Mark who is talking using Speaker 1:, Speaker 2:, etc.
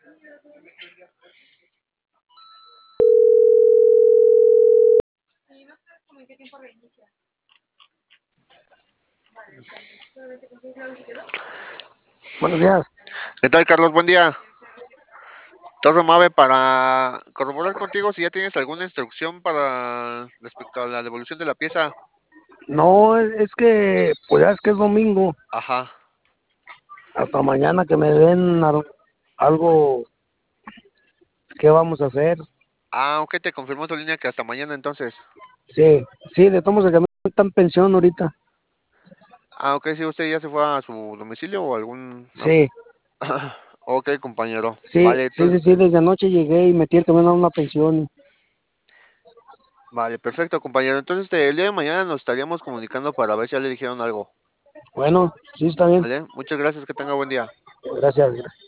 Speaker 1: Buenos días.
Speaker 2: ¿Qué tal, Carlos? Buen día. Torre Mave, para corroborar contigo si ya tienes alguna instrucción para respecto a la devolución de la pieza.
Speaker 1: No, es que, pues ya es que es domingo.
Speaker 2: Ajá.
Speaker 1: Hasta mañana que me den algo, ¿qué vamos a hacer?
Speaker 2: Ah, ok, te confirmó tu línea que hasta mañana entonces.
Speaker 1: Sí, sí, de todos modos, que me están en pensión ahorita.
Speaker 2: Ah, ok, si usted ya se fue a su domicilio o algún... No.
Speaker 1: Sí,
Speaker 2: Ok, compañero.
Speaker 1: sí,
Speaker 2: Vale,
Speaker 1: sí, sí, sí, desde anoche llegué y metí el camión a una pensión.
Speaker 2: vale, perfecto, compañero. Entonces, el día de mañana nos estaríamos comunicando para ver si ya le dijeron algo.
Speaker 1: Bueno, sí, está bien.
Speaker 2: ¿Vale? Muchas gracias, que tenga buen día.
Speaker 1: Gracias.